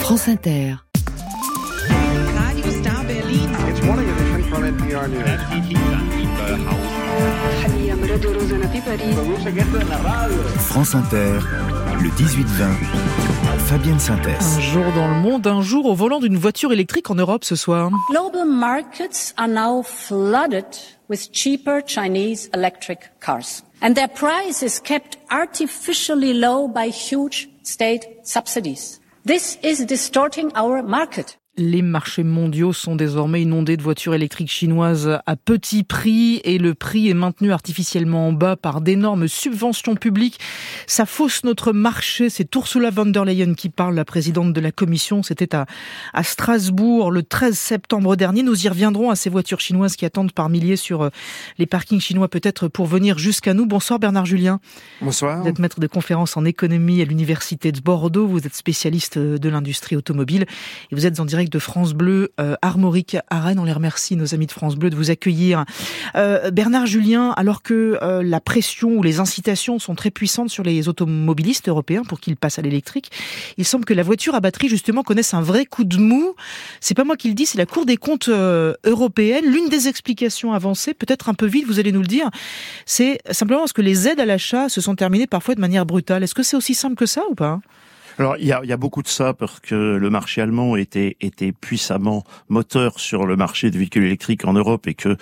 France Inter. Radio Star Berlin. It's morning edition from NPR News. France Inter, le 18-20, Fabienne Synthès. Un jour dans le monde, un jour au volant d'une voiture électrique en Europe ce soir. Global markets are now flooded with cheaper Chinese electric cars. And their price is kept artificially low by huge state subsidies. This is distorting our market. Les marchés mondiaux sont désormais inondés de voitures électriques chinoises à petit prix et le prix est maintenu artificiellement en bas par d'énormes subventions publiques. Ça fausse notre marché. C'est Ursula von der Leyen qui parle, la présidente de la Commission. C'était à Strasbourg le 13 septembre dernier. Nous y reviendrons à ces voitures chinoises qui attendent par milliers sur les parkings chinois peut-être pour venir jusqu'à nous. Bonsoir Bernard Julien. Bonsoir. Vous êtes maître de conférences en économie à l'université de Bordeaux. Vous êtes spécialiste de l'industrie automobile et vous êtes en direct de France Bleu, Armorique à Rennes. On les remercie, nos amis de France Bleu, de vous accueillir. Bernard Julien, alors que la pression ou les incitations sont très puissantes sur les automobilistes européens pour qu'ils passent à l'électrique, il semble que la voiture à batterie, justement, connaisse un vrai coup de mou. C'est pas moi qui le dis, c'est la Cour des comptes européenne. L'une des explications avancées, peut-être un peu vite, vous allez nous le dire, c'est simplement parce que les aides à l'achat se sont terminées parfois de manière brutale. Est-ce que c'est aussi simple que ça ou pas ? Alors il y a beaucoup de ça parce que le marché allemand était puissamment moteur sur le marché des véhicules électriques en Europe et que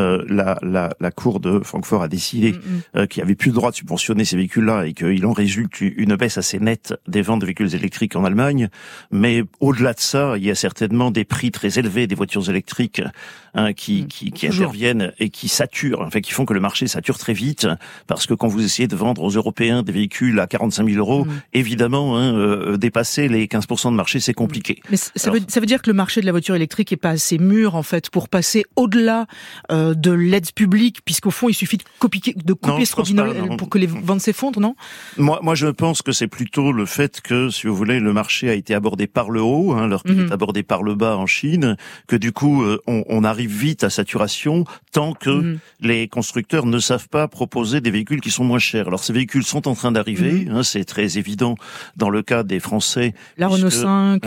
la Cour de Francfort a décidé qu'il n'y avait plus le droit de subventionner ces véhicules-là et qu'il en résulte une baisse assez nette des ventes de véhicules électriques en Allemagne. Mais au-delà de ça, il y a certainement des prix très élevés des voitures électriques qui interviennent et qui saturent, enfin qui font que le marché sature très vite parce que quand vous essayez de vendre aux Européens des véhicules à 45 000 euros, évidemment, dépasser les 15% de marché, c'est compliqué. Mais ça veut dire que le marché de la voiture électrique est pas assez mûr, en fait, pour passer au-delà de l'aide publique, puisqu'au fond, il suffit de copier ce robinet pour que les ventes s'effondrent, non ? Moi, je pense que c'est plutôt le fait que, si vous voulez, le marché a été abordé par le haut, alors qu'il est abordé par le bas en Chine, que du coup, on arrive vite à saturation, tant que les constructeurs ne savent pas proposer des véhicules qui sont moins chers. Alors, ces véhicules sont en train d'arriver, c'est très évident dans le cas des Français. La Renault 5,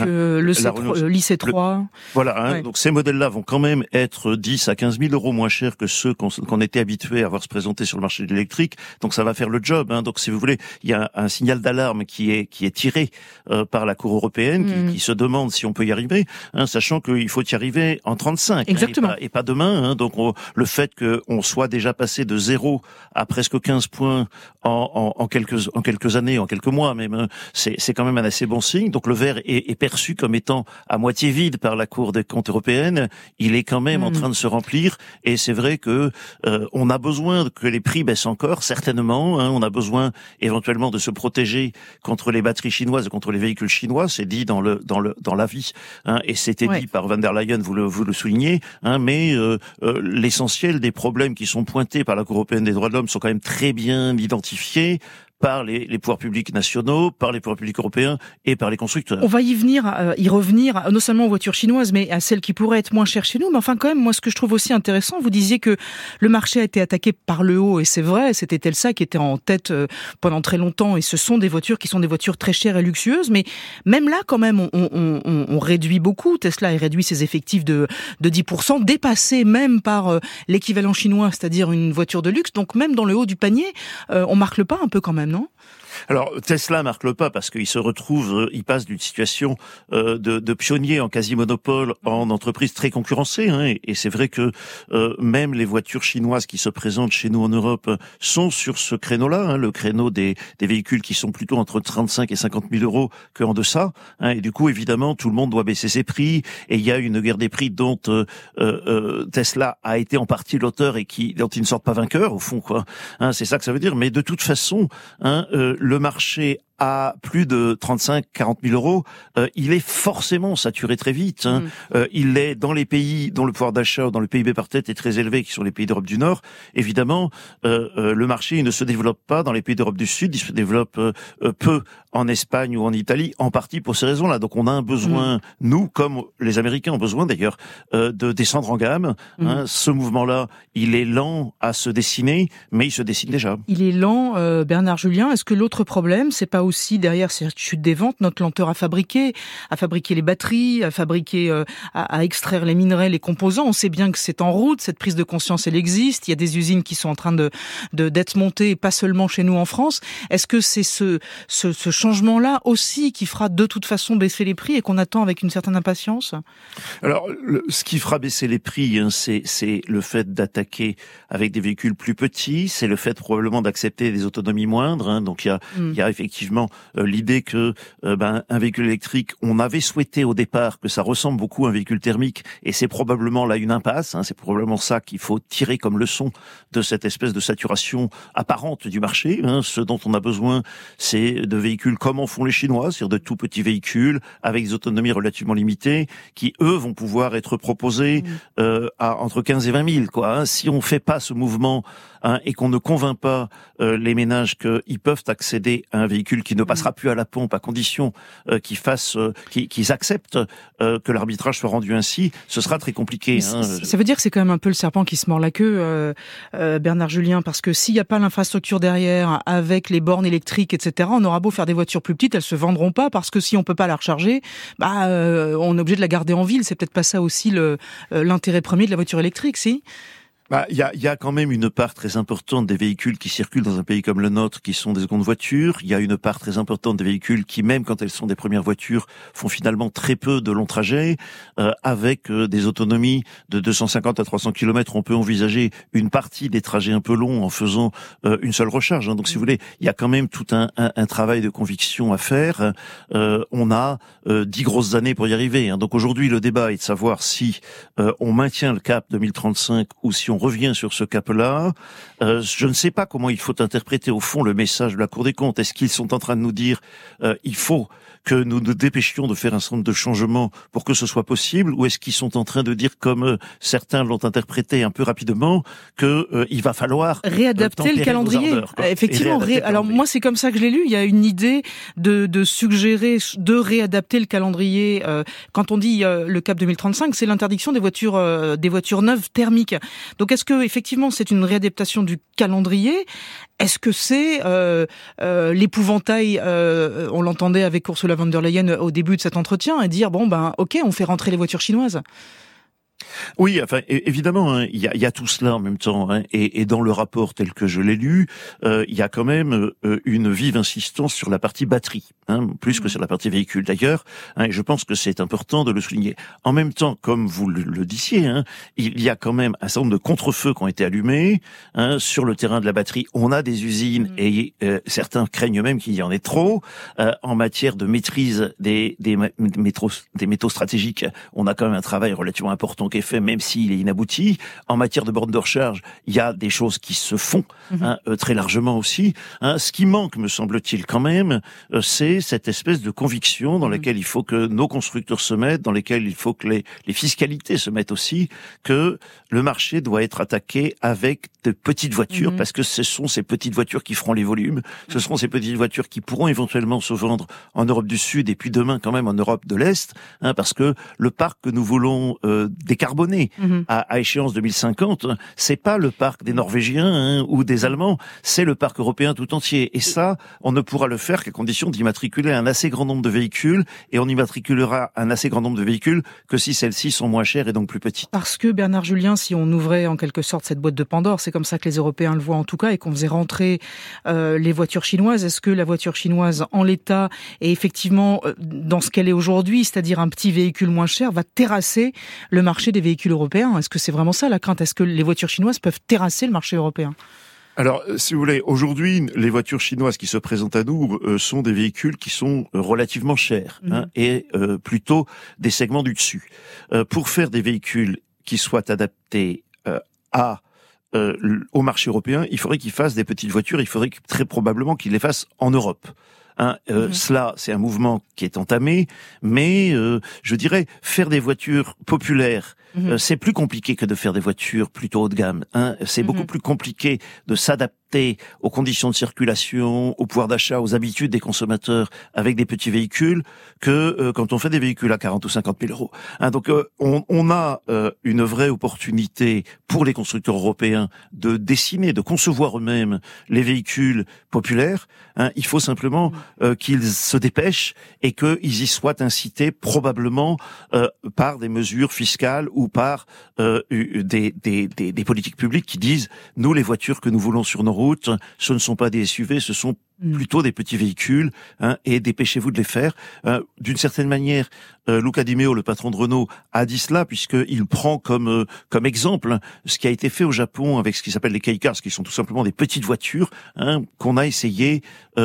l'IC3. Voilà, donc ces modèles-là vont quand même être 10 à 15 000 euros moins chers que ceux qu'on était habitués à voir se présenter sur le marché de l'électrique. Donc ça va faire le job. Donc si vous voulez, il y a un signal d'alarme qui est tiré par la Cour européenne qui se demande si on peut y arriver, sachant qu'il faut y arriver en 35. Exactement. Et pas demain. Donc le fait qu'on soit déjà passé de 0 à presque 15 points en quelques années, en quelques mois même, c'est quand même un assez bon signe. Donc le verre est perçu comme étant à moitié vide par la Cour des comptes européenne. Il est quand même en train de se remplir. Et c'est vrai que on a besoin que les prix baissent encore, certainement. On a besoin éventuellement de se protéger contre les batteries chinoises, contre les véhicules chinois. C'est dit dans l'avis. Et c'était dit par von der Leyen, vous le soulignez. Mais l'essentiel des problèmes qui sont pointés par la Cour européenne des droits de l'homme sont quand même très bien identifiés par les pouvoirs publics nationaux, par les pouvoirs publics européens et par les constructeurs. On va y revenir, non seulement aux voitures chinoises, mais à celles qui pourraient être moins chères chez nous. Mais enfin, quand même, moi, ce que je trouve aussi intéressant, vous disiez que le marché a été attaqué par le haut, et c'est vrai, c'était Tesla qui était en tête pendant très longtemps, et ce sont des voitures qui sont des voitures très chères et luxueuses, mais même là, quand même, on réduit beaucoup. Tesla a réduit ses effectifs de 10%, dépassé même par l'équivalent chinois, c'est-à-dire une voiture de luxe. Donc même dans le haut du panier, on marque le pas un peu quand même, non ? Alors Tesla marque le pas parce qu'il se retrouve, il passe d'une situation de pionnier en quasi-monopole en entreprise très concurrencée. Et c'est vrai que même les voitures chinoises qui se présentent chez nous en Europe sont sur ce créneau-là, le créneau des véhicules qui sont plutôt entre 35 et 50 000 euros qu'en deçà. Et du coup, évidemment, tout le monde doit baisser ses prix. Et il y a une guerre des prix dont Tesla a été en partie l'auteur et dont il ne sort pas vainqueur, au fond, quoi. C'est ça que ça veut dire. Mais de toute façon, le marché à plus de 35-40 000 euros, il est forcément saturé très vite. Il est dans les pays dont le pouvoir d'achat, dans le PIB par tête est très élevé, qui sont les pays d'Europe du Nord. Évidemment, le marché ne se développe pas dans les pays d'Europe du Sud, il se développe peu en Espagne ou en Italie, en partie pour ces raisons-là. Donc on a un besoin, nous, comme les Américains ont besoin d'ailleurs, de descendre en gamme. Ce mouvement-là, il est lent à se dessiner, mais il se dessine déjà. Il est lent, Bernard Julien. Est-ce que l'autre problème, c'est pas aussi derrière cette chute des ventes notre lenteur à fabriquer les batteries, à extraire les minerais, les composants. On sait bien que c'est en route, cette prise de conscience, elle existe. Il y a des usines qui sont en train d'être montées, et pas seulement chez nous en France. Est-ce que c'est ce changement-là aussi qui fera de toute façon baisser les prix et qu'on attend avec une certaine impatience? Alors, ce qui fera baisser les prix, c'est le fait d'attaquer avec des véhicules plus petits, c'est le fait probablement d'accepter des autonomies moindres. Donc il y a effectivement l'idée que un véhicule électrique, on avait souhaité au départ que ça ressemble beaucoup à un véhicule thermique, et c'est probablement là une impasse. C'est probablement ça qu'il faut tirer comme leçon de cette espèce de saturation apparente du marché. Ce dont on a besoin, c'est de véhicules comme en font les Chinois, c'est-à-dire de tout petits véhicules avec des autonomies relativement limitées, qui eux vont pouvoir être proposés à entre 15 et 20 000. Si on fait pas ce mouvement et qu'on ne convainc pas les ménages qu'ils peuvent accéder à un véhicule qui ne passera plus à la pompe, à condition qu'ils acceptent que l'arbitrage soit rendu ainsi, ce sera très compliqué. Ça veut dire que c'est quand même un peu le serpent qui se mord la queue, Bernard Julien, parce que s'il n'y a pas l'infrastructure derrière, avec les bornes électriques, etc., on aura beau faire des voitures plus petites, elles se vendront pas, parce que si on peut pas la recharger, on est obligé de la garder en ville. C'est peut-être pas ça aussi l'intérêt premier de la voiture électrique, si? Il y a quand même une part très importante des véhicules qui circulent dans un pays comme le nôtre qui sont des secondes voitures. Il y a une part très importante des véhicules qui, même quand elles sont des premières voitures, font finalement très peu de longs trajets. Avec des autonomies de 250 à 300 km, on peut envisager une partie des trajets un peu longs en faisant une seule recharge. Donc si vous voulez, il y a quand même tout un travail de conviction à faire. On a 10 grosses années pour y arriver. Donc aujourd'hui, le débat est de savoir si on maintient le cap 2035 ou si on revient sur ce cap-là. Je ne sais pas comment il faut interpréter au fond le message de la Cour des comptes. Est-ce qu'ils sont en train de nous dire il faut que nous nous dépêchions de faire un certain nombre de changements pour que ce soit possible, ou est-ce qu'ils sont en train de dire, comme certains l'ont interprété un peu rapidement, que il va falloir réadapter le calendrier. Effectivement, alors moi c'est comme ça que je l'ai lu. Il y a une idée de suggérer de réadapter le calendrier. Quand on dit le cap 2035, c'est l'interdiction des voitures neuves thermiques. Donc est-ce que effectivement c'est une réadaptation du calendrier? Est-ce que c'est l'épouvantail, on l'entendait avec Ursula von der Leyen au début de cet entretien, et dire ok, on fait rentrer les voitures chinoises? Oui, enfin évidemment, il y a tout cela en même temps, et dans le rapport tel que je l'ai lu, il y a quand même une vive insistance sur la partie batterie, plus que sur la partie véhicule d'ailleurs, et je pense que c'est important de le souligner. En même temps, comme vous le disiez, il y a quand même un certain nombre de contre-feux qui ont été allumés sur le terrain de la batterie. On a des usines et certains craignent même qu'il y en ait trop en matière de maîtrise des métaux stratégiques. On a quand même un travail relativement important qui est fait, même s'il est inabouti. En matière de bornes de recharge, il y a des choses qui se font très largement aussi. Ce qui manque, me semble-t-il quand même, c'est cette espèce de conviction dans laquelle il faut que nos constructeurs se mettent, dans lesquels il faut que les fiscalités se mettent aussi, que le marché doit être attaqué avec de petites voitures, parce que ce sont ces petites voitures qui feront les volumes, ce seront ces petites voitures qui pourront éventuellement se vendre en Europe du Sud et puis demain quand même en Europe de l'Est, parce que le parc que nous voulons décarboné à échéance 2050, c'est pas le parc des Norvégiens ou des Allemands, c'est le parc européen tout entier. Et ça, on ne pourra le faire qu'à condition d'immatriculer un assez grand nombre de véhicules, et on immatriculera un assez grand nombre de véhicules que si celles-ci sont moins chères et donc plus petites. Parce que Bernard Julien, si on ouvrait en quelque sorte cette boîte de Pandore, c'est comme ça que les Européens le voient en tout cas, et qu'on faisait rentrer les voitures chinoises, est-ce que la voiture chinoise en l'état est effectivement dans ce qu'elle est aujourd'hui, c'est-à-dire un petit véhicule moins cher, va terrasser le marché des véhicules européens? Est-ce que c'est vraiment ça la crainte? Est-ce que les voitures chinoises peuvent terrasser le marché européen? Alors, si vous voulez, aujourd'hui, les voitures chinoises qui se présentent à nous sont des véhicules qui sont relativement chers et plutôt des segments du dessus. Pour faire des véhicules qui soient adaptés au marché européen, il faudrait qu'ils fassent des petites voitures, il faudrait très probablement qu'ils les fassent en Europe. Cela, c'est un mouvement qui est entamé, mais je dirais faire des voitures populaires, c'est plus compliqué que de faire des voitures plutôt haut de gamme. C'est beaucoup plus compliqué de s'adapter adapté aux conditions de circulation, au pouvoir d'achat, aux habitudes des consommateurs avec des petits véhicules que quand on fait des véhicules à 40 ou 50 000 euros. Donc on a une vraie opportunité pour les constructeurs européens de dessiner, de concevoir eux-mêmes les véhicules populaires. Il faut simplement qu'ils se dépêchent et qu'ils y soient incités probablement par des mesures fiscales ou par des politiques publiques qui disent nous, les voitures que nous voulons sur nos routes, ce ne sont pas des SUV, ce sont plutôt des petits véhicules, et dépêchez-vous de les faire. D'une certaine manière, Luca Di Meo, le patron de Renault, a dit cela puisqu'il prend comme exemple ce qui a été fait au Japon avec ce qui s'appelle les kei cars, qui sont tout simplement des petites voitures qu'on a essayé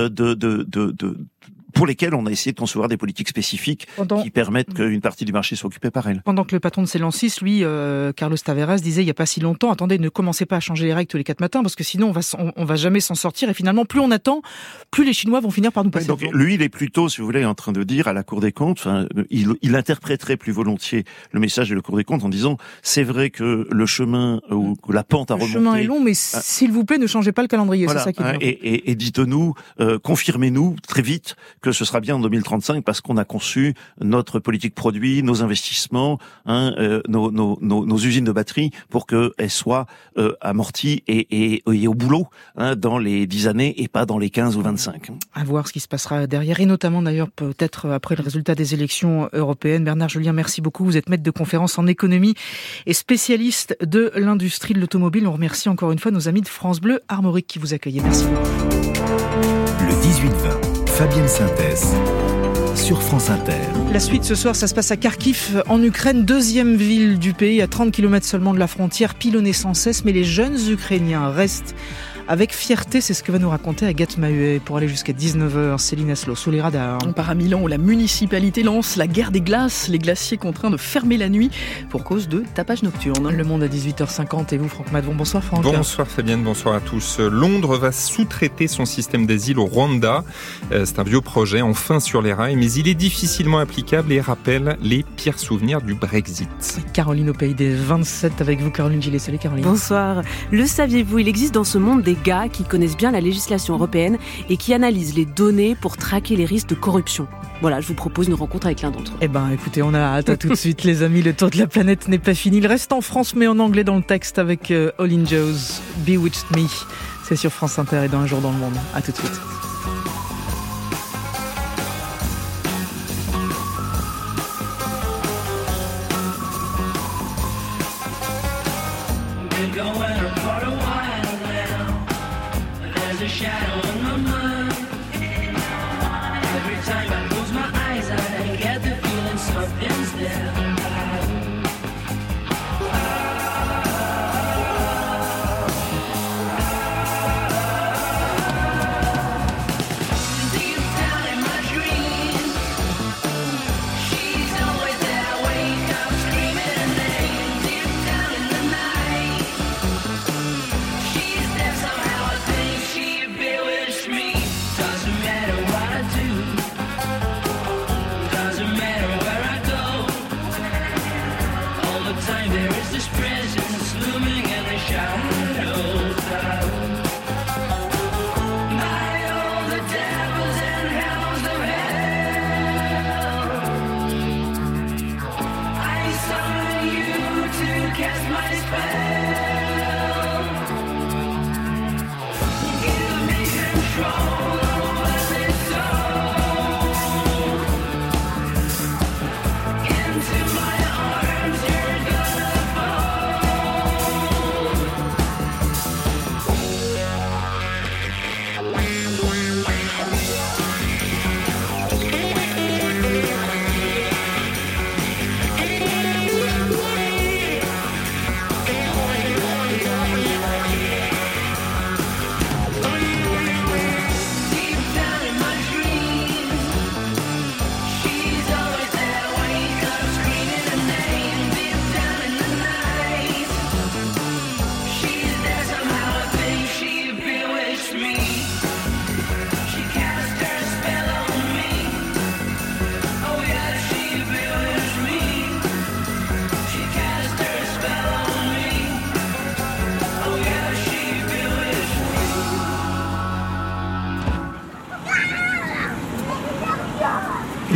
pour lesquelles on a essayé de concevoir des politiques spécifiques qui permettent qu'une partie du marché soit occupée par elles. Pendant que le patron de Stellantis, lui, Carlos Tavares, disait il n'y a pas si longtemps, attendez, ne commencez pas à changer les règles tous les 4 matins, parce que sinon on va jamais s'en sortir, et finalement, plus on attend, plus les Chinois vont finir par nous passer. Donc lui, il est plutôt, si vous voulez, en train de dire à la Cour des comptes, il interpréterait plus volontiers le message de la Cour des comptes en disant c'est vrai que le chemin ou que la pente a remonté. Le chemin est long, mais s'il vous plaît, ne changez pas le calendrier, voilà, c'est ça qui est et dites-nous, confirmez-nous très vite que ce sera bien en 2035 parce qu'on a conçu notre politique produit, nos investissements, nos usines de batterie pour qu'elles soient amorties et au boulot dans les 10 années et pas dans les 15 ou 25. À voir ce qui se passera derrière et notamment d'ailleurs peut-être après le résultat des élections européennes. Bernard Julien, merci beaucoup. Vous êtes maître de conférence en économie et spécialiste de l'industrie de l'automobile. On remercie encore une fois nos amis de France Bleu Armorique qui vous accueillaient. Merci beaucoup. Le 18-20, Fabienne Synthèse sur France Inter. La suite ce soir, ça se passe à Kharkiv, en Ukraine, deuxième ville du pays, à 30 km seulement de la frontière, pilonnée sans cesse, mais les jeunes Ukrainiens restent avec fierté. C'est ce que va nous raconter Agathe Maheuet pour aller jusqu'à 19h. Céline Aslo, sous les radars. On part à Milan où la municipalité lance la guerre des glaces, les glaciers contraints de fermer la nuit pour cause de tapage nocturne. Le Monde à 18h50 et vous, Franck Madvon. Bonsoir Franck. Bonsoir Fabienne, bonsoir à tous. Londres va sous-traiter son système d'asile au Rwanda. C'est un vieux projet, enfin sur les rails, mais il est difficilement applicable et rappelle les pires souvenirs du Brexit. Caroline au pays des 27 avec vous, Caroline Gillet. Salut Caroline. Bonsoir. Le saviez-vous, il existe dans ce monde des gars qui connaissent bien la législation européenne et qui analysent les données pour traquer les risques de corruption. Voilà, je vous propose une rencontre avec l'un d'entre eux. Eh ben, écoutez, on a hâte. À tout de suite, les amis. Le tour de la planète n'est pas fini. Il reste en France, mais en anglais dans le texte avec Olin Jones, Bewitched Me. C'est sur France Inter et dans Un jour dans le monde. À tout de suite.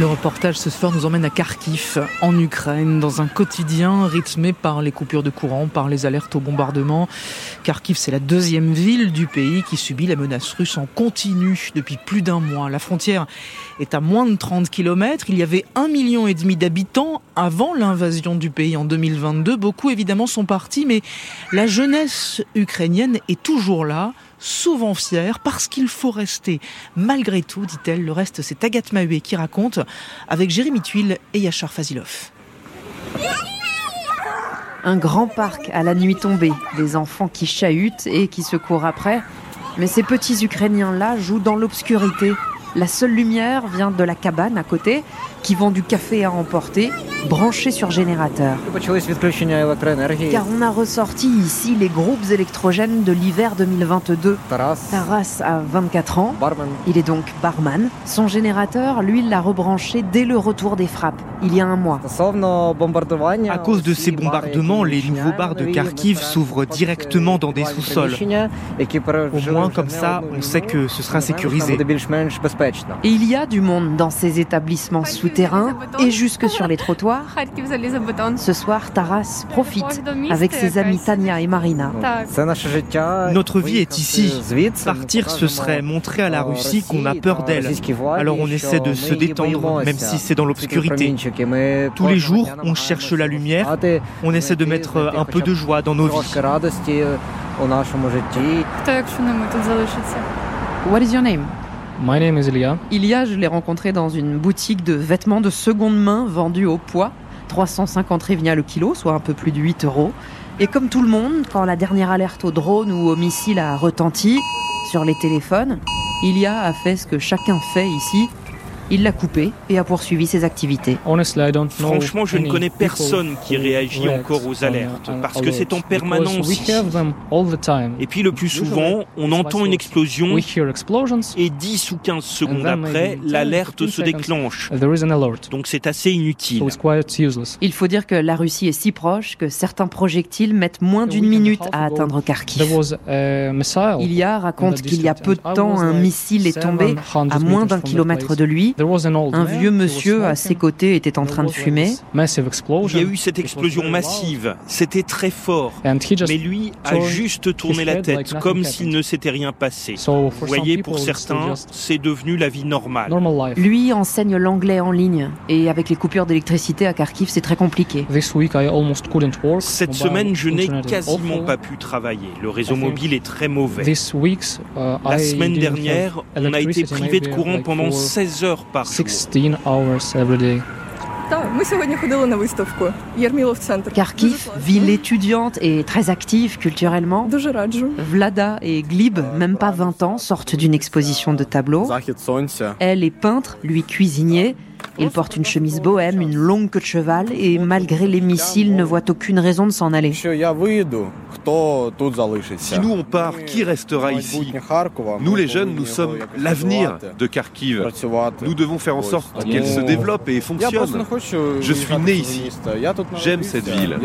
Le reportage ce soir nous emmène à Kharkiv, en Ukraine, dans un quotidien rythmé par les coupures de courant, par les alertes au bombardement. Kharkiv, c'est la deuxième ville du pays qui subit la menace russe en continu depuis plus d'un mois. La frontière est à moins de 30 km. Il y avait 1,5 million d'habitants avant l'invasion du pays en 2022. Beaucoup, évidemment, sont partis, mais la jeunesse ukrainienne est toujours là, souvent fière, parce qu'il faut rester. Malgré tout, dit-elle, le reste, c'est Agathe Maheuet qui raconte, avec Jérémy Tuile et Yachar Fazilov. Un grand parc à la nuit tombée, des enfants qui chahutent et qui se courent après. Mais ces petits Ukrainiens-là jouent dans l'obscurité. La seule lumière vient de la cabane à côté, qui vend du café à emporter, branché sur générateur. Car on a ressorti ici les groupes électrogènes de l'hiver 2022. Taras a 24 ans, il est donc barman. Son générateur, lui, l'a rebranché dès le retour des frappes, il y a un mois. À cause de ces bombardements, les nouveaux bars de Kharkiv s'ouvrent directement dans des sous-sols. Au moins, comme ça, on sait que ce sera sécurisé. Et il y a du monde dans ces établissements souterrains et jusque sur les trottoirs. Ce soir, Taras profite avec ses amis Tania et Marina. Notre vie est ici. Partir, ce serait montrer à la Russie qu'on a peur d'elle. Alors on essaie de se détendre, même si c'est dans l'obscurité. Tous les jours, on cherche la lumière. On essaie de mettre un peu de joie dans nos vies. What is your name? My name is Ilya. Ilya, je l'ai rencontré dans une boutique de vêtements de seconde main vendus au poids. 350 hryvnias le kilo, soit un peu plus de 8 €. Et comme tout le monde, quand la dernière alerte au drone ou au missile a retenti sur les téléphones, Ilya a fait ce que chacun fait ici. Il l'a coupé et a poursuivi ses activités. Franchement, je ne connais personne qui réagit encore aux alertes, parce que c'est en permanence ici. Et puis le plus souvent, on entend une explosion et 10 ou 15 secondes après, l'alerte se déclenche. Donc c'est assez inutile. Il faut dire que la Russie est si proche que certains projectiles mettent moins d'une minute à atteindre Kharkiv. Ilya raconte qu'il y a peu de temps, un missile est tombé à moins d'1 kilomètre de lui. Un vieux monsieur à ses côtés était en train de fumer. Il y a eu cette explosion massive, c'était très fort, mais lui a juste tourné la tête, comme s'il ne s'était rien passé. Vous voyez, pour certains, c'est devenu la vie normale. Lui enseigne l'anglais en ligne, et avec les coupures d'électricité à Kharkiv, c'est très compliqué. Cette semaine, je n'ai quasiment pas pu travailler. Le réseau mobile est très mauvais. La semaine dernière, on a été privé de courant pendant 16 heures par jour. Kharkiv, ville étudiante et très active culturellement. Vlada et Glib, même pas 20 ans, sortent d'une exposition de tableaux. Elle est peintre, lui cuisinier. Il porte une chemise bohème, une longue queue de cheval et malgré les missiles ne voit aucune raison de s'en aller. Si nous on part, qui restera ici? Nous les jeunes, nous sommes l'avenir de Kharkiv. Nous devons faire en sorte qu'elle se développe et fonctionne. Je suis né ici. J'aime cette ville.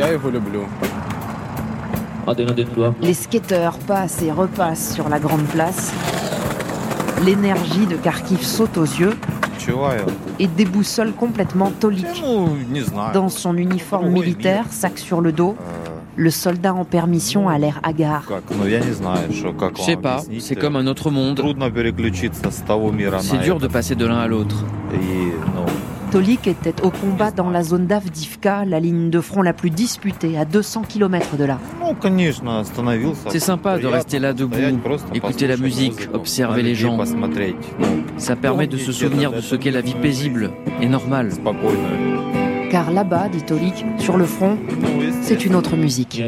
Les skateurs passent et repassent sur la grande place. L'énergie de Kharkiv saute aux yeux et déboussole complètement Tolik. Dans son uniforme militaire, sac sur le dos, le soldat en permission a l'air hagard. Je sais pas, c'est comme un autre monde. C'est dur de passer de l'un à l'autre. Tolik était au combat dans la zone d'Avdivka, la ligne de front la plus disputée, à 200 km de là. C'est sympa de rester là debout, écouter la musique, observer les gens. Ça permet de se souvenir de ce qu'est la vie paisible et normale. Car là-bas, dit Tolik, sur le front, c'est une autre musique.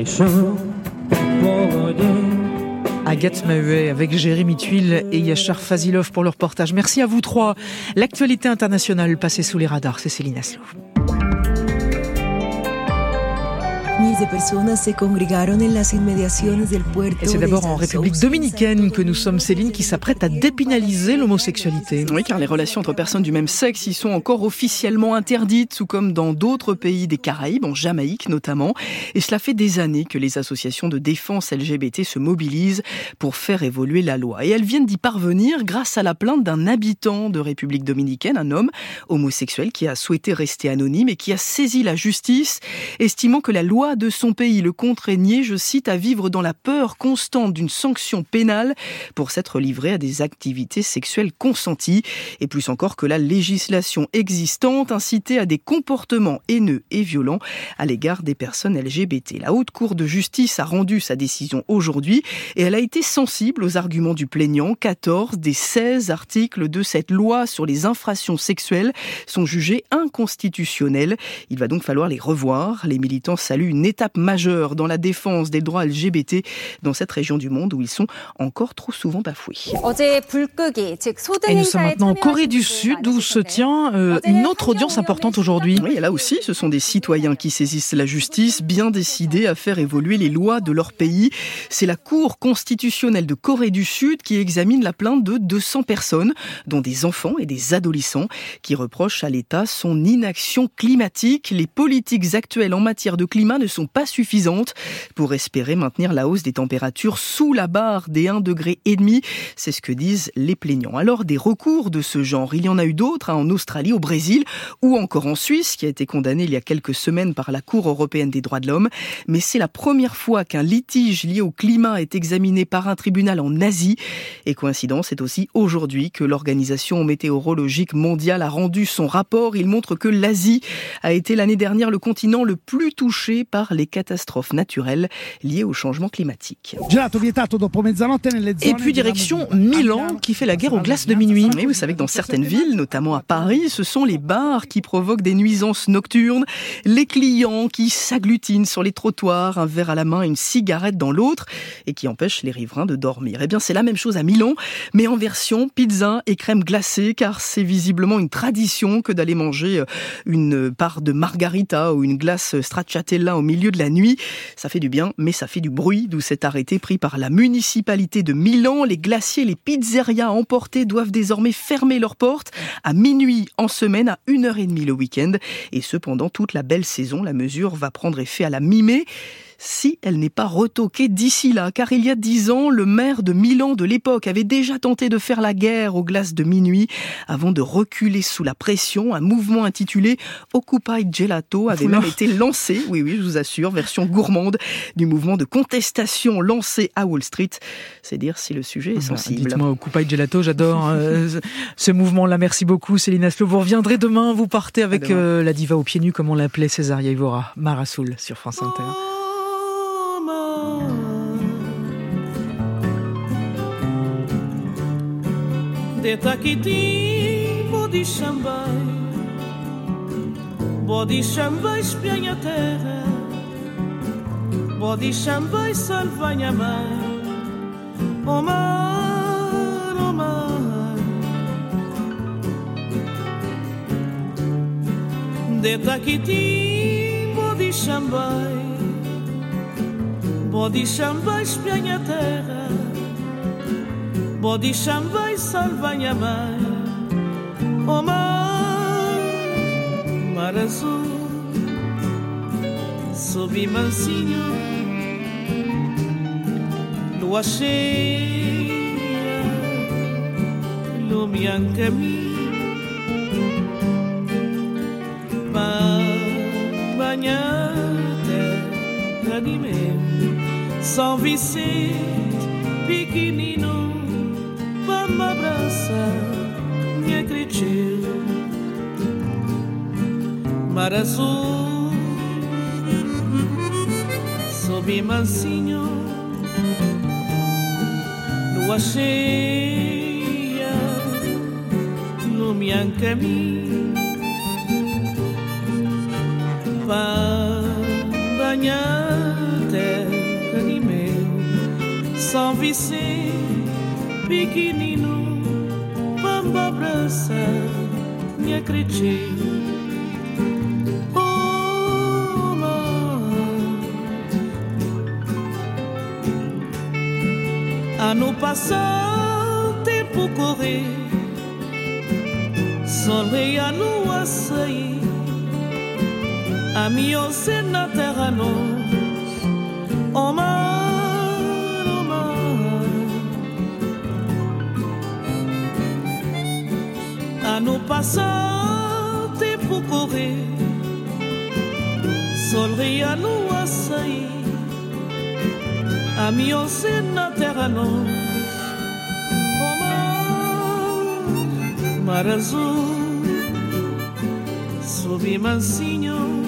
Agathe Maheuet avec Jérémy Tuile et Yachar Fazilov pour le reportage. Merci à vous trois. L'actualité internationale passée sous les radars, c'est Céline Aslo. Et c'est d'abord en République dominicaine que nous sommes, Céline, qui s'apprête à dépénaliser l'homosexualité. Oui, car les relations entre personnes du même sexe y sont encore officiellement interdites, tout comme dans d'autres pays des Caraïbes, en Jamaïque notamment. Et cela fait des années que les associations de défense LGBT se mobilisent pour faire évoluer la loi. Et elles viennent d'y parvenir grâce à la plainte d'un habitant de République dominicaine, un homme homosexuel qui a souhaité rester anonyme et qui a saisi la justice, estimant que la loi de son pays le contraignait, je cite, à vivre dans la peur constante d'une sanction pénale pour s'être livré à des activités sexuelles consenties, et plus encore que la législation existante incitait à des comportements haineux et violents à l'égard des personnes LGBT. La Haute Cour de justice a rendu sa décision aujourd'hui et elle a été sensible aux arguments du plaignant. 14 des 16 articles de cette loi sur les infractions sexuelles sont jugés inconstitutionnels. Il va donc falloir les revoir. Les militants saluent une étape majeure dans la défense des droits LGBT dans cette région du monde où ils sont encore trop souvent bafoués. Et nous sommes maintenant en Corée du Sud où se tient une autre audience importante aujourd'hui. Oui, et là aussi, ce sont des citoyens qui saisissent la justice, bien décidés à faire évoluer les lois de leur pays. C'est la Cour constitutionnelle de Corée du Sud qui examine la plainte de 200 personnes, dont des enfants et des adolescents, qui reprochent à l'État son inaction climatique. Les politiques actuelles en matière de climat ne sont pas suffisantes pour espérer maintenir la hausse des températures sous la barre des 1,5 degré. C'est ce que disent les plaignants. Alors, des recours de ce genre, il y en a eu d'autres, en Australie, au Brésil ou encore en Suisse, qui a été condamné il y a quelques semaines par la Cour européenne des droits de l'homme. Mais c'est la première fois qu'un litige lié au climat est examiné par un tribunal en Asie. Et coïncidence, c'est aussi aujourd'hui que l'Organisation météorologique mondiale a rendu son rapport. Il montre que l'Asie a été l'année dernière le continent le plus touché par les catastrophes naturelles liées au changement climatique. Et puis direction Milan, qui fait la guerre aux glaces de minuit. Et vous savez que dans certaines villes, notamment à Paris, ce sont les bars qui provoquent des nuisances nocturnes. Les clients qui s'agglutinent sur les trottoirs, un verre à la main, une cigarette dans l'autre, et qui empêchent les riverains de dormir. Eh bien, c'est la même chose à Milan, mais en version pizza et crème glacée, car c'est visiblement une tradition que d'aller manger une part de margarita ou une glace stracciatella au milieu de la nuit. Ça fait du bien, mais ça fait du bruit, d'où cet arrêté pris par la municipalité de Milan. Les glaciers, les pizzerias emportés doivent désormais fermer leurs portes à minuit en semaine, à 1h30 le week-end, et ce pendant toute la belle saison. La mesure va prendre effet à la mi-mai, si elle n'est pas retoquée d'ici là. Car il y a 10 ans, le maire de Milan de l'époque avait déjà tenté de faire la guerre aux glaces de minuit avant de reculer sous la pression. Un mouvement intitulé Occupy Gelato avait même été lancé, oui, je vous assure, version gourmande du mouvement de contestation lancé à Wall Street. C'est dire si le sujet est sensible. Dites-moi, Occupy Gelato, j'adore ce mouvement-là. Merci beaucoup, Céline Aslo. Vous reviendrez demain, vous partez avec la diva aux pieds nus, comme on l'appelait, Césaria Évora, Marasoul sur France Inter. De Taquiti, body chambai spiagna terra, body chambai salvagna mai, oh mar, oh mar. De Taquiti, body chambai spiagna terra, body chambai salvagna mai, oh mar azul, sob mansinho, lua cheia, lumianca mi, banhar terra de meu, São Vicente pequenino, vamos abraçar minha cresceu, mar azul, sob mansinho, lua cheia, lumianca mi, banhar terra de meu, São Vicente pequenino, vamos abraçar minha cresceu, oh mar, Ano passar tempo correr, sol rei a lua sair, a minha cena terra nós, o mar, o mar. Ano passar tempo correr, sol rei a lua sair, a minha cena terra nós, o mar, mar azul, sob mansinho,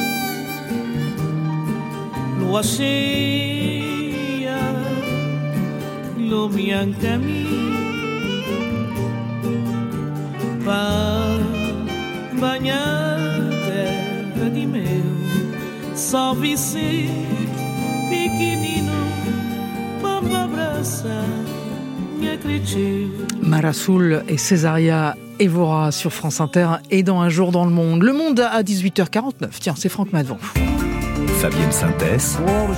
lua cheia, iluminando caminho, para banhar terra de meu, São Vicente pequenino. Mar Azul et Césaria Évora sur France Inter et dans Un jour dans le monde. Le monde à 18h49. Tiens, c'est Franck Madvon. Fabienne Synthèse.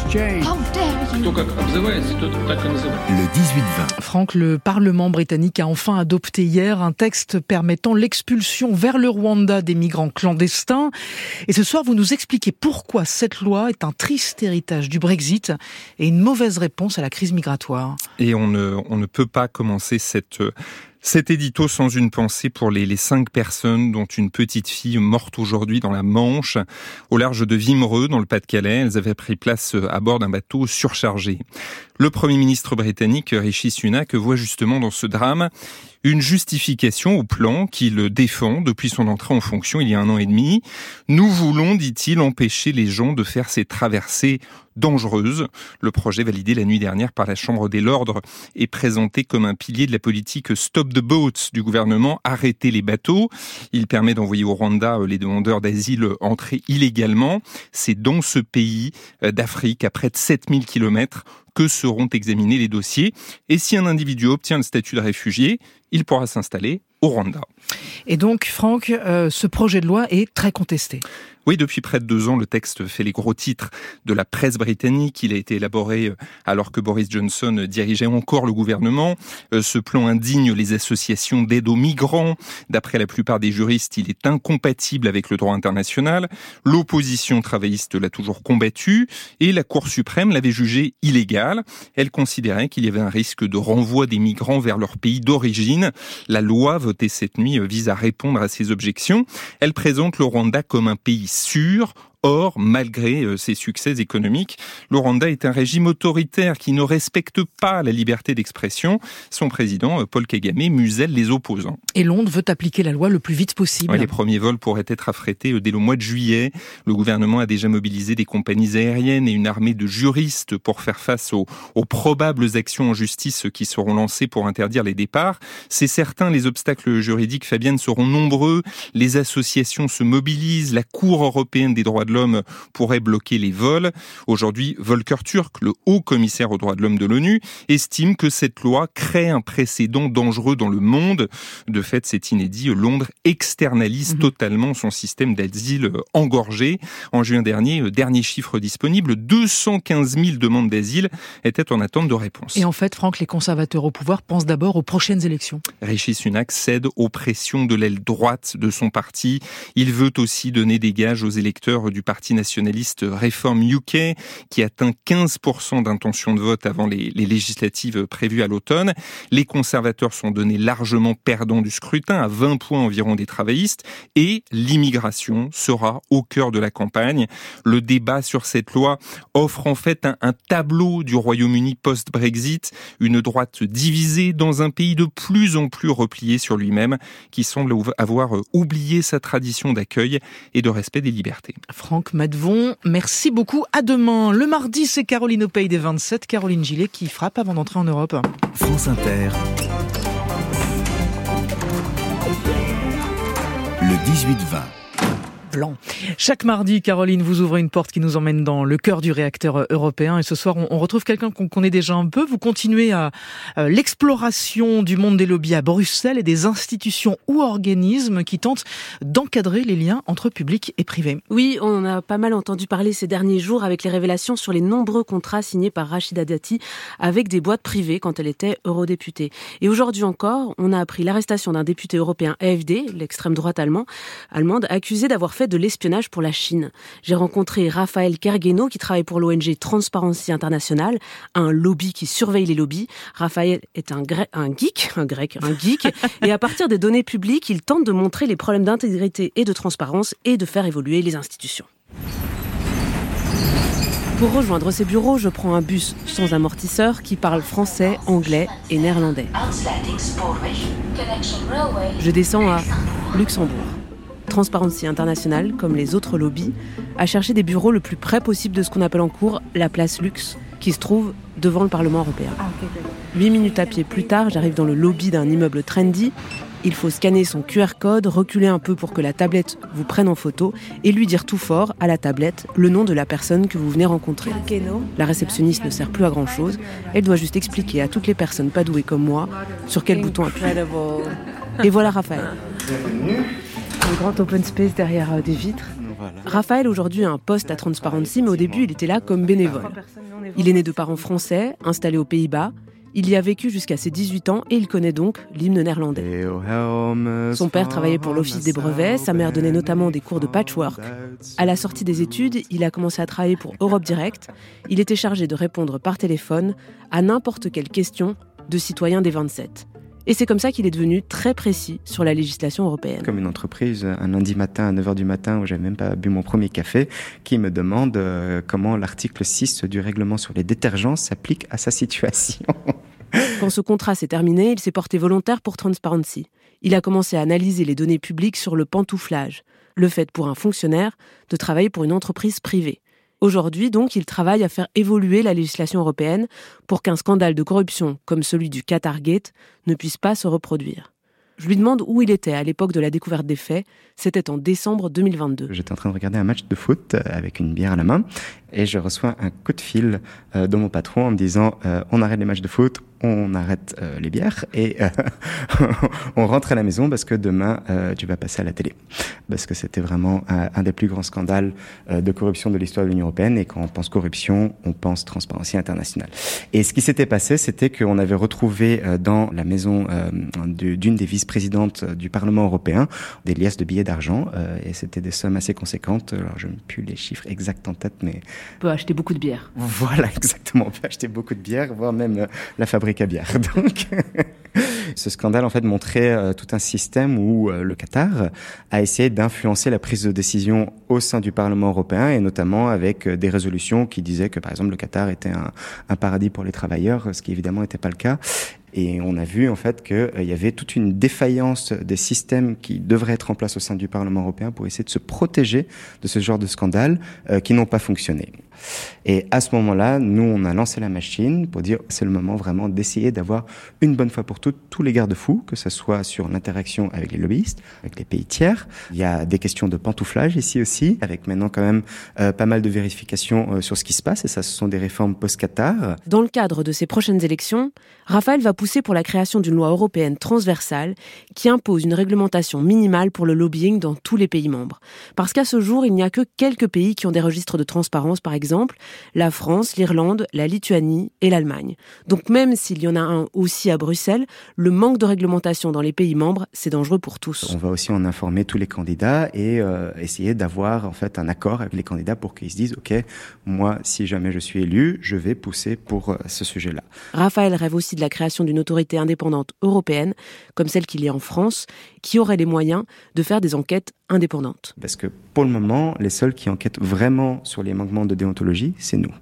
Le 18-20. Franck, le Parlement britannique a enfin adopté hier un texte permettant l'expulsion vers le Rwanda des migrants clandestins. Et ce soir, vous nous expliquez pourquoi cette loi est un triste héritage du Brexit et une mauvaise réponse à la crise migratoire. Et on ne peut pas commencer cet édito sans une pensée pour les 5 personnes, dont une petite fille morte aujourd'hui dans la Manche, au large de Wimereux, dans le Pas-de-Calais. Elles avaient pris place à bord d'un bateau surchargé. Le Premier ministre britannique, Rishi Sunak, voit justement dans ce drame une justification au plan qu'il défend depuis son entrée en fonction il y a 1 an et demi. Nous voulons, dit-il, empêcher les gens de faire ces traversées dangereuses. Le projet validé la nuit dernière par la Chambre des Lords est présenté comme un pilier de la politique Stop the Boats du gouvernement, arrêter les bateaux. Il permet d'envoyer au Rwanda les demandeurs d'asile entrés illégalement. C'est dans ce pays d'Afrique, à près de 7000 km, que seront examinés les dossiers. Et si un individu obtient le statut de réfugié, il pourra s'installer au Rwanda. Et donc, Franck, ce projet de loi est très contesté. Oui, depuis près de 2 ans, le texte fait les gros titres de la presse britannique. Il a été élaboré alors que Boris Johnson dirigeait encore le gouvernement. Ce plan indigne les associations d'aide aux migrants. D'après la plupart des juristes, il est incompatible avec le droit international. L'opposition travailliste l'a toujours combattu et la Cour suprême l'avait jugé illégal. Elle considérait qu'il y avait un risque de renvoi des migrants vers leur pays d'origine. La loi votée cette nuit vise à répondre à ces objections. Elle présente le Rwanda comme un pays sûr. Or, malgré ses succès économiques, le Rwanda est un régime autoritaire qui ne respecte pas la liberté d'expression. Son président, Paul Kagame, muselle les opposants. Et Londres veut appliquer la loi le plus vite possible. Ouais, les premiers vols pourraient être affrétés dès le mois de juillet. Le gouvernement a déjà mobilisé des compagnies aériennes et une armée de juristes pour faire face aux probables actions en justice qui seront lancées pour interdire les départs. C'est certain, les obstacles juridiques, Fabienne, seront nombreux. Les associations se mobilisent. La Cour européenne des droits de l'homme pourrait bloquer les vols. Aujourd'hui, Volker Turk, le haut commissaire aux droits de l'homme de l'ONU, estime que cette loi crée un précédent dangereux dans le monde. De fait, c'est inédit. Londres externalise totalement son système d'asile engorgé. En juin dernier, dernier chiffre disponible, 215 000 demandes d'asile étaient en attente de réponse. Et en fait, Franck, les conservateurs au pouvoir pensent d'abord aux prochaines élections. Rishi Sunak cède aux pressions de l'aile droite de son parti. Il veut aussi donner des gages aux électeurs du parti nationaliste Reform UK, qui atteint 15% d'intention de vote avant les législatives prévues à l'automne. Les conservateurs sont donnés largement perdants du scrutin, à 20 points environ des travaillistes, et l'immigration sera au cœur de la campagne. Le débat sur cette loi offre en fait un tableau du Royaume-Uni post-Brexit, une droite divisée dans un pays de plus en plus replié sur lui-même, qui semble avoir oublié sa tradition d'accueil et de respect des libertés. Franck Madvon, merci beaucoup. À demain. Le mardi, c'est Caroline au Pays des 27, Caroline Gillet qui frappe avant d'entrer en Europe. France Inter. Le 18-20. blanc. Chaque mardi, Caroline, vous ouvrez une porte qui nous emmène dans le cœur du réacteur européen. Et ce soir, on retrouve quelqu'un qu'on connaît déjà un peu. Vous continuez à l'exploration du monde des lobbies à Bruxelles et des institutions ou organismes qui tentent d'encadrer les liens entre public et privé. Oui, on en a pas mal entendu parler ces derniers jours avec les révélations sur les nombreux contrats signés par Rachida Dati avec des boîtes privées quand elle était eurodéputée. Et aujourd'hui encore, on a appris l'arrestation d'un député européen AfD, l'extrême droite allemande, accusé d'avoir fait de l'espionnage pour la Chine. J'ai rencontré Raphaël Kergueno qui travaille pour l'ONG Transparency International, un lobby qui surveille les lobbies. Raphaël est un geek, et à partir des données publiques, il tente de montrer les problèmes d'intégrité et de transparence et de faire évoluer les institutions. Pour rejoindre ces bureaux, je prends un bus sans amortisseur qui parle français, anglais et néerlandais. Je descends à Luxembourg. Transparency International, comme les autres lobbies, a cherché des bureaux le plus près possible de ce qu'on appelle en cours la place Lux, qui se trouve devant le Parlement européen. 8 minutes à pied plus tard, j'arrive dans le lobby d'un immeuble trendy. Il faut scanner son QR code, reculer un peu pour que la tablette vous prenne en photo et lui dire tout fort à la tablette le nom de la personne que vous venez rencontrer. La réceptionniste ne sert plus à grand chose. Elle doit juste expliquer à toutes les personnes pas douées comme moi sur quel bouton appuyer. Et voilà Raphaël. Un grand open space derrière des vitres. Voilà. Raphaël aujourd'hui a un poste à Transparency, mais au début il était là comme bénévole. Il est né de parents français, installé aux Pays-Bas. Il y a vécu jusqu'à ses 18 ans et il connaît donc l'hymne néerlandais. Son père travaillait pour l'Office des brevets, sa mère donnait notamment des cours de patchwork. À la sortie des études, il a commencé à travailler pour Europe Direct. Il était chargé de répondre par téléphone à n'importe quelle question de citoyens des 27. Et c'est comme ça qu'il est devenu très précis sur la législation européenne. Comme une entreprise, un lundi matin à 9h du matin où j'avais même pas bu mon premier café, qui me demande comment l'article 6 du règlement sur les détergents s'applique à sa situation. Quand ce contrat s'est terminé, il s'est porté volontaire pour Transparency. Il a commencé à analyser les données publiques sur le pantouflage, le fait pour un fonctionnaire de travailler pour une entreprise privée. Aujourd'hui, donc, il travaille à faire évoluer la législation européenne pour qu'un scandale de corruption comme celui du Qatargate ne puisse pas se reproduire. Je lui demande où il était à l'époque de la découverte des faits. C'était en décembre 2022. J'étais en train de regarder un match de foot avec une bière à la main et je reçois un coup de fil de mon patron en me disant on arrête les matchs de foot, on arrête les bières et on rentre à la maison parce que demain tu vas passer à la télé. Parce que c'était vraiment un des plus grands scandales de corruption de l'histoire de l'Union européenne et quand on pense corruption, on pense Transparency International. Et ce qui s'était passé, c'était qu'on avait retrouvé dans la maison d'une des vice-présidentes du Parlement européen des liasses de billets d'argent et c'était des sommes assez conséquentes. Alors je n'ai plus les chiffres exacts en tête, mais... On peut acheter beaucoup de bière. Voilà, exactement. On peut acheter beaucoup de bière, voire même la fabrique à bière. Donc... Ce scandale en fait montrait tout un système où le Qatar a essayé d'influencer la prise de décision au sein du Parlement européen et notamment avec des résolutions qui disaient que par exemple le Qatar était un paradis pour les travailleurs, ce qui évidemment n'était pas le cas. Et on a vu en fait qu'il y avait toute une défaillance des systèmes qui devraient être en place au sein du Parlement européen pour essayer de se protéger de ce genre de scandales qui n'ont pas fonctionné. Et à ce moment-là, nous, on a lancé la machine pour dire c'est le moment vraiment d'essayer d'avoir une bonne fois pour toutes tous les garde-fous, que ce soit sur l'interaction avec les lobbyistes, avec les pays tiers. Il y a des questions de pantouflage ici aussi, avec maintenant quand même pas mal de vérifications sur ce qui se passe. Et ça, ce sont des réformes post-Qatar. Dans le cadre de ces prochaines élections, Raphaël va pousser pour la création d'une loi européenne transversale qui impose une réglementation minimale pour le lobbying dans tous les pays membres. Parce qu'à ce jour, il n'y a que quelques pays qui ont des registres de transparence, par exemple, la France, l'Irlande, la Lituanie et l'Allemagne. Donc même s'il y en a un aussi à Bruxelles, le manque de réglementation dans les pays membres, c'est dangereux pour tous. On va aussi en informer tous les candidats et essayer d'avoir en fait un accord avec les candidats pour qu'ils se disent « Ok, moi, si jamais je suis élu, je vais pousser pour ce sujet-là ». Raphaël rêve aussi de la création d'une autorité indépendante européenne, comme celle qu'il y a en France, qui aurait les moyens de faire des enquêtes indépendantes. Parce que pour le moment, les seuls qui enquêtent vraiment sur les manquements de déontologie, c'est nous.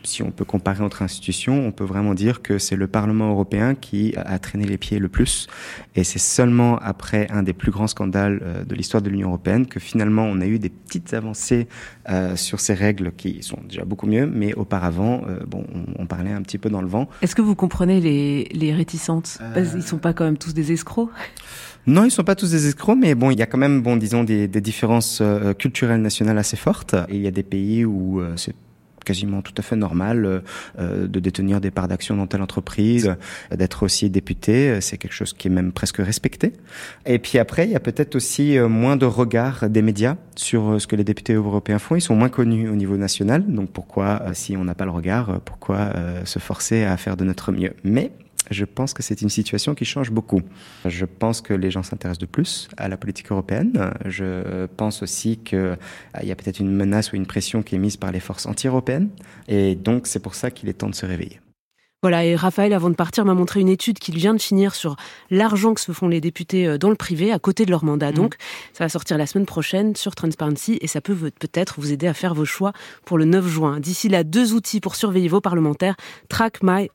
si on peut comparer entre institutions, on peut vraiment dire que c'est le Parlement européen qui a traîné les pieds le plus. Et c'est seulement après un des plus grands scandales de l'histoire de l'Union européenne que finalement on a eu des petites avancées sur ces règles qui sont déjà beaucoup mieux. Mais auparavant, on parlait un petit peu dans le vent. Est-ce que vous comprenez les réticentes ? Ils sont pas quand même tous des escrocs ? Non, ils sont pas tous des escrocs, mais bon, il y a quand même, disons, des différences culturelles nationales assez fortes. Et il y a des pays où c'est quasiment tout à fait normal de détenir des parts d'action dans telle entreprise, d'être aussi député, c'est quelque chose qui est même presque respecté. Et puis après, il y a peut-être aussi moins de regard des médias sur ce que les députés européens font. Ils sont moins connus au niveau national, donc pourquoi, si on n'a pas le regard, pourquoi se forcer à faire de notre mieux ? Mais je pense que c'est une situation qui change beaucoup. Je pense que les gens s'intéressent de plus à la politique européenne. Je pense aussi qu'il y a peut-être une menace ou une pression qui est mise par les forces anti-européennes. Et donc, c'est pour ça qu'il est temps de se réveiller. Voilà, et Raphaël, avant de partir, m'a montré une étude qu'il vient de finir sur l'argent que se font les députés dans le privé, à côté de leur mandat. Donc, ça va sortir la semaine prochaine sur Transparency et ça peut peut-être vous aider à faire vos choix pour le 9 juin. D'ici là, 2 outils pour surveiller vos parlementaires, Track My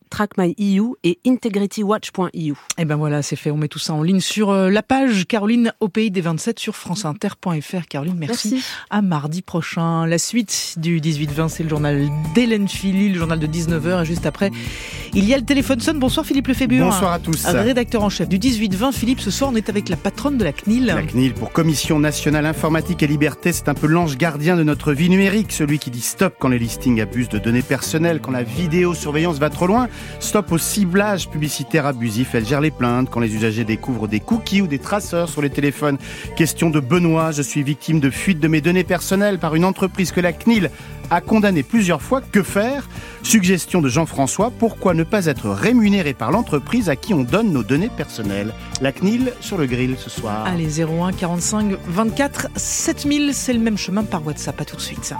EU et IntegrityWatch.eu. Et ben voilà, c'est fait. On met tout ça en ligne sur la page Caroline au pays des 27 sur franceinter.fr. Caroline, merci. À mardi prochain. La suite du 18-20, c'est le journal d'Hélène Philly, le journal de 19h. Et juste après, il y a le téléphone sonne. Bonsoir Philippe Lefébure. Bonsoir à tous. Rédacteur en chef du 18-20. Philippe, ce soir on est avec la patronne de la CNIL. La CNIL pour Commission Nationale Informatique et Liberté, c'est un peu l'ange gardien de notre vie numérique. Celui qui dit stop quand les listings abusent de données personnelles, quand la vidéosurveillance va trop loin. Stop au ciblage publicitaire abusif. Elle gère les plaintes quand les usagers découvrent des cookies ou des traceurs sur les téléphones. Question de Benoît, je suis victime de fuite de mes données personnelles par une entreprise que la CNIL a condamné plusieurs fois. Que faire ? Suggestion de Jean-François, pourquoi ne pas être rémunéré par l'entreprise à qui on donne nos données personnelles ? La CNIL sur le grill ce soir. Allez, 01 45 24 7000, c'est le même chemin par WhatsApp. À tout de suite.